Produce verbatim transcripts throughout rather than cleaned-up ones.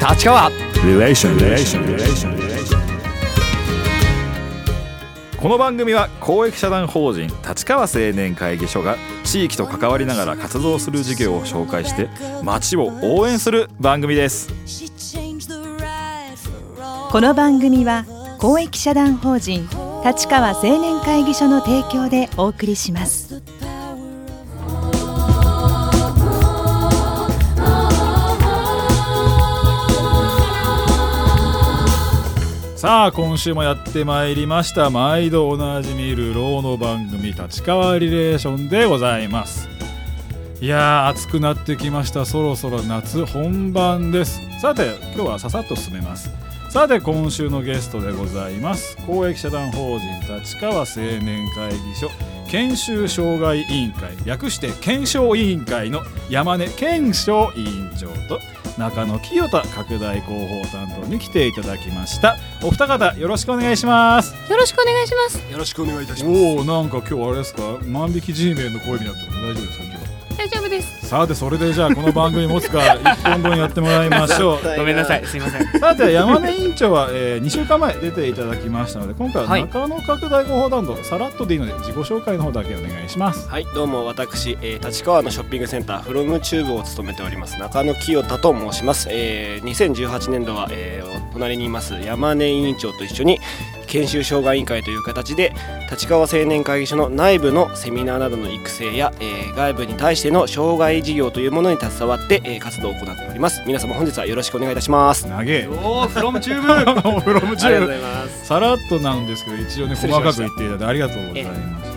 立川リレーションリレーションリレーション。この番組は公益社団法人立川青年会議所が地域と関わりながら活動する事業を紹介して町を応援する番組です。 この番組は公益社団法人立川青年会議所の提供でお送りします。 さあ今週もやってまいりました。毎度おなじみ流浪の番組立川リレーションでございます。いやー暑くなってきました。そろそろ夏本番です。さて今日はささっと進めます。さて今週のゲストでございます。公益社団法人立川青年会議所研修障害委員会、略して検証委員会の山根健翔委員長と中野清田拡大広報担当に来ていただきました。お二方よろしくお願いします。 よろしくお願いします。 よろしくお願いいたします。 おお、なんか今日あれですか、万引き G メンの声になっても大丈夫ですか今日は。 大丈夫です。 さてそれでじゃあこの番組持つかいっぽんぶんやってもらいましょう。 ごめんなさい、すいません。 さて山根委員長は、えー、にしゅうかんまえ出ていただきましたので、今回は中野拡大広報担当、はい、さらっとでいいので自己紹介の方だけお願いします。 はい、どうも私、えー、立川のショッピングセンターフロムチューブを務めております中野清田と申します。えー、にせんじゅうはちねんどは、えー、隣にいます山根委員長と一緒に研修障害委員会という形で立川青年会議所の内部のセミナーなどの育成や、えー、外部に対しての障害事業というものに携わって、えー、活動を行っております。皆様本日はよろしくお願いいたします。 投げおーフロムチューブフロムチューブありがとうございます。 さらっとなんですけど一応ね細かく言っていただいてありがとうございました。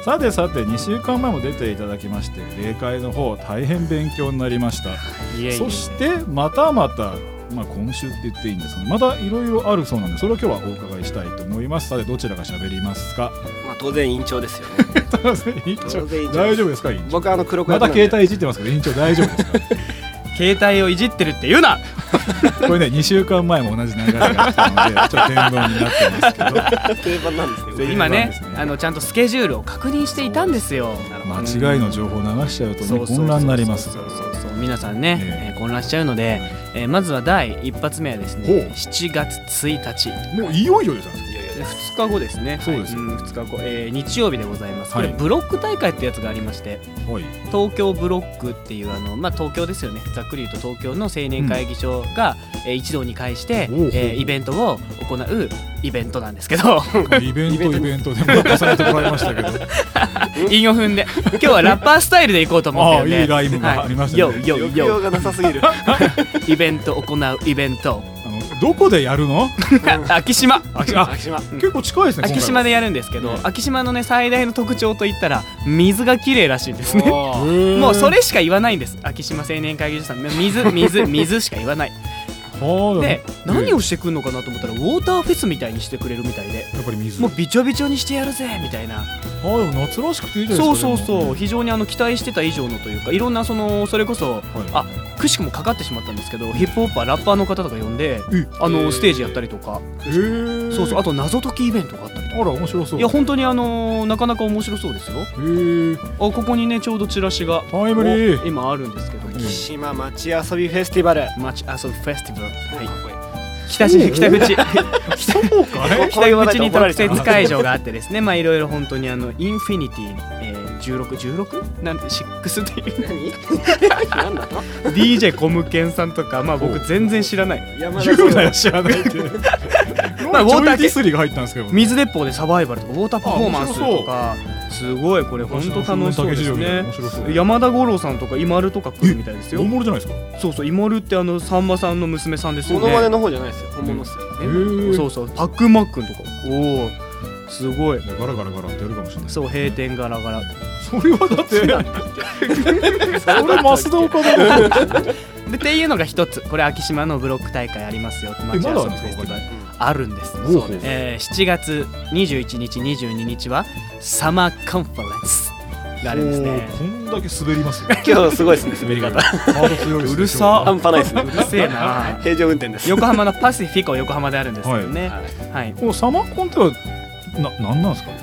さてさてにしゅうかんまえも出ていただきまして例会の方大変勉強になりました。 いえいえ。 そしてまたまたまあ、今週って言っていいんですがまたいろいろあるそうなんでそれを今日はお伺いしたいと思います。さてどちらが喋りますか。 まあ、当然委員長ですよね。 当然委員長大丈夫ですか委員長。 僕はあの黒子また携帯いじってますけど委員長大丈夫ですか。 携帯をいじってるって言うな。 これねにしゅうかんまえも同じ流れがあったのでちょっと天丼になってますけど定番なんですね。 今ねあのちゃんとスケジュールを確認していたんですよ。 間違いの情報を流しちゃうとね混乱になりますから。 そうそうそう皆さんね、えー、混乱しちゃうので、えー、まずは第一発目はですねしちがつついたちもういよいよですね。 ふつかごですね。 そうです、はい、 うん、ふつかご、えー、日曜日でございます。これ、 はい、 ブロック大会ってやつがありまして、 はい、 東京ブロックっていうあの、まあ、東京ですよね。ざっくり言うと東京の青年会議所が、うんえー、一堂に会して、えー、イベントを行うイベントなんですけどイベントイベントでも重ねてもらいましたけど韻を踏んで今日はラッパースタイルでいこうと思ってるんでああいいライブがありましたね、 はい、よよよがなさすぎるイベント行うイベントあのどこでやるの昭島昭島結構近いですね。 昭島でやるんですけど、うん、昭島のね最大の特徴といったら水がきれいらしいんですね。もうそれしか言わないんです。昭島青年会議所さん水水水しか言わないで何をしてくんのかなと思ったらウォーターフェスみたいにしてくれるみたいでやっぱり水もうびちょびちょにしてやるぜみたいな。 あでも夏らしくていいじゃないですか。 そうそうそう非常にあの期待してた以上のというかいろんなそのそれこそ、はい、あくしくもかかってしまったんですけどヒップホッパーラッパーの方とか呼んであのステージやったりとかへーそうそうあと謎解きイベントがあったりとか。 あら面白そう。 いや本当にあのー、なかなか面白そうですよ。 へーあここにねちょうどチラシがタイムリー今あるんですけど昭島町遊びフェスティバル町遊びフェスティバルはい北口北口そうかね北口に特設会場があってですねまあいろいろ本当にあのインフィニティ、えー、じゅうろく、じゅうろく? なんてシックスっていう何なんだとディージェー コムケンさんとかまあ僕全然知らないじゅう代は知らないってまあウォーターディスリーが入ったんですけど水鉄砲でサバイバルとかウォーターパフォーマンスとかすごいこれ本当楽しそうですね。山田五郎さんとかイマルとか来るみたいですよ。 大物じゃないですか。 そうそうイマルってあのさんまさんの娘さんですよね。 モノマネの方じゃないですよ本物ですよ、 うん、そうそうパックンマックンとかおおすごいガラガラガラってやるかもしれない。 そう閉店ガラガラそれはだってそれ増田岡だでっていうのが一つこれ昭島のブロック大会ありますよって町遊びフェスティバルあるんです。 そうです、 えー、しちがつにじゅういちにちにじゅうににちはサマーカンファレンスがあるんですね。 こんだけ滑りますよ今日すごいですね滑り方うるさ半端ないですねうるせえな平常運転です。 横浜のパシフィコ横浜であるんですけどね、 はいはい、 このサマーコンってはな何なんですか。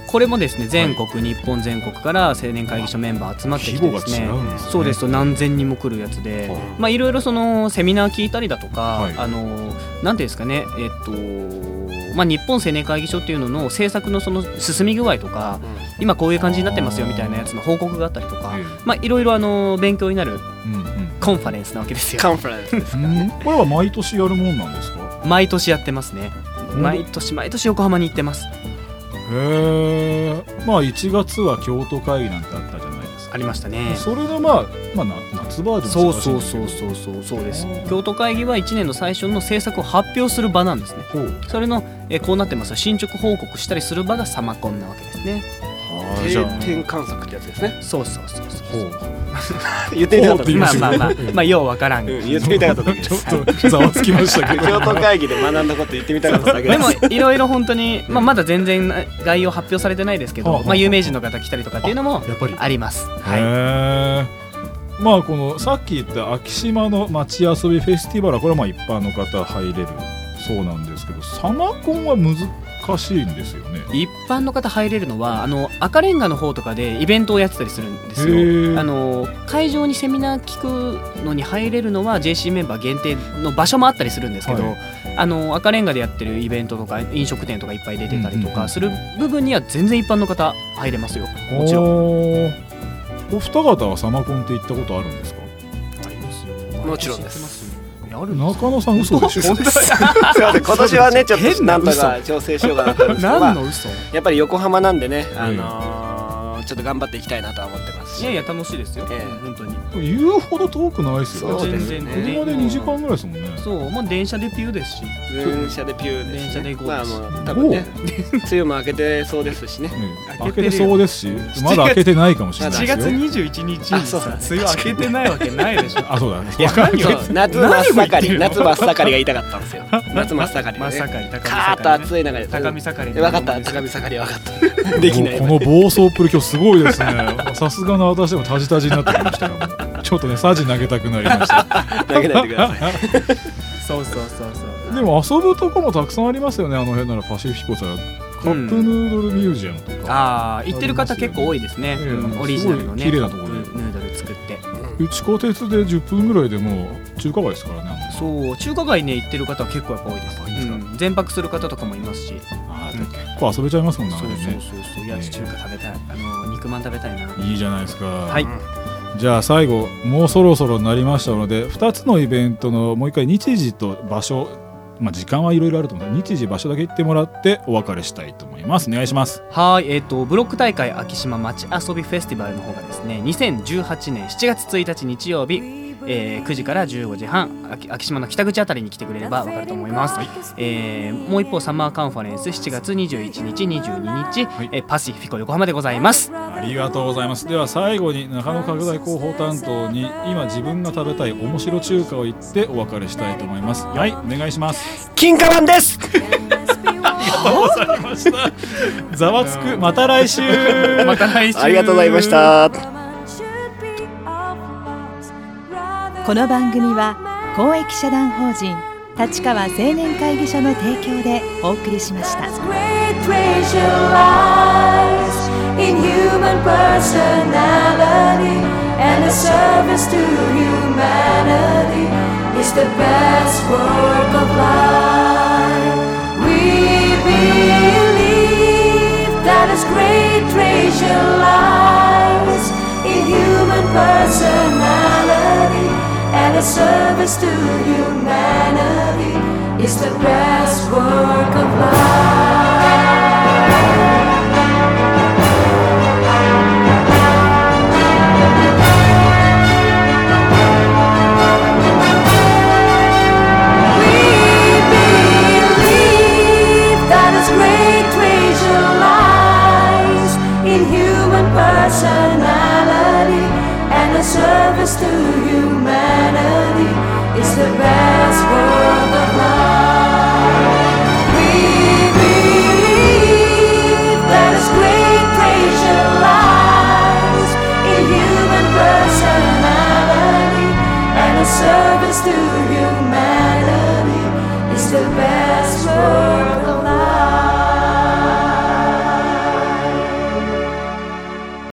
これもですね全国、はい、日本全国から青年会議所メンバー集まってきてですね、規模が違うんですね。そうですと何千人も来るやつで、はい、まあいろいろそのセミナー聞いたりだとか、はい、あのなんていうんですかね、えっとまあ、日本青年会議所っていうのの政策のその進み具合とか、うん、今こういう感じになってますよみたいなやつの報告があったりとか、まあいろいろあの勉強になるコンファレンスなわけですよ。 コンファレンスですこれは毎年やるもんなんですか？ 毎年やってますね。毎年毎年横浜に行ってます。 へー、まあいちがつは京都会議なんてあったじゃないですか。 ありましたね。 それのまあ、まあ、夏バージョン。 そうそうそうそうそうそうです。京都会議はいちねんの最初の政策を発表する場なんですね。それのえこうなってます進捗報告したりする場がサマコンなわけですね。 定点観測ってやつですね。 そうそうそうそう言ってみたかったまあまあまあまあようわからん、 うん、言ってみたかっただけです。 ちょっとざわつきましたけど京都会議で学んだこと言ってみたかっただけです。 でもいろいろ本当に、まあ、まだ全然概要発表されてないですけど、まあ、有名人の方来たりとかっていうのもあります。はい、 へー、まあこのさっき言った昭島の街遊びフェスティバルはこれはまあ一般の方入れるそうなんですけど、サマコンは難しいんですよね。 一般の方入れるのはあの赤レンガの方とかでイベントをやってたりするんですよ。あの会場にセミナー聞くのに入れるのは ジェーシー メンバー限定の場所もあったりするんですけど、はい、あの赤レンガでやってるイベントとか飲食店とかいっぱい出てたりとかする部分には全然一般の方入れますよ。もちろん。 お二方はサマコンって行ったことあるんですか？ ありますよ。 もちろんです。 中野さん嘘でしょ。 すいません、今年はねちょっとなんとか調整しようかなと思うんですけど、 何の嘘、まあ、やっぱり横浜なんでね、あのー、ちょっと頑張っていきたいなとは思ってますし。 いやいや楽しいですよ、えー、本当に言うほど遠くないですよ。 そうですね、 車でにじかんぐらいですもんね。 そう、もう電車でピューですし。 電車でピューです、ね、 電車でゴーですし、 まあ、 もう多分ね梅雨も明けてそうですしね、 うん、明けてそうですし、まだ明けてないかもしれないですよ。 しちがつにじゅういちにちにさ梅雨明けてないわけないでしょ。 あ、そうだね。 いや夏真っ盛り、夏真っ盛りが言いたかったんですよ。夏真っ盛りでね、 真っ盛り、 カーッと暑い中で高見盛り分かった、高見盛り分かったできない。 この暴走っぷり今日すごいですね。さすがの私でもタジタジになってきましたよ。ちょっとねサジ投げたくなりました。 投げないでください。 そうそうそうそう。 でも遊ぶとこもたくさんありますよね。あの辺ならパシフィコさ、カップヌードルミュージアムとか、うん、 ああ行ってる方結構多いですね、えーうん、オリジナルのね綺麗なところでヌードル作って、 うちこ鉄でじゅっぷんぐらいでもう中華街ですからね。 そう中華街ね行ってる方は結構やっぱ多いです。うん、全泊する方とかもいますし、 あ、うん、結構遊べちゃいますもんね。 そうそうそうそう、いや中華食べたい、あの肉まん食べたいな。 いいじゃないですか。 はい、 じゃあ最後もうそろそろになりましたので、ふたつのイベントのもう一回日時と場所、まあ、時間はいろいろあると思うので日時場所だけ言ってもらってお別れしたいと思います。お願いします。 はい、えーと、ブロック大会昭島まち遊びフェスティバルの方がですねにせんじゅうはちねんしちがつついたち日曜日、えー、くじからじゅうごじはん昭島の北口あたりに来てくれれば分かると思います。はい、えー、もう一方サマーカンファレンスしちがつにじゅういちにちにじゅうににち、はい、えー、パシフィコ横浜でございます。 ありがとうございます。では最後に中野拡大広報担当に今自分が食べたい面白中華を言ってお別れしたいと思います。はい、お願いします。 金華マンです。 ありがとうございました。ざわつく、また来週。 また来週。 ありがとうございました。 この番組は公益社団法人立川青年会議所の提供でお送りしました。 And a service to humanity is the best work of life. We believe that His great treasure lies in human personality, and a service to humanity is the best work of life.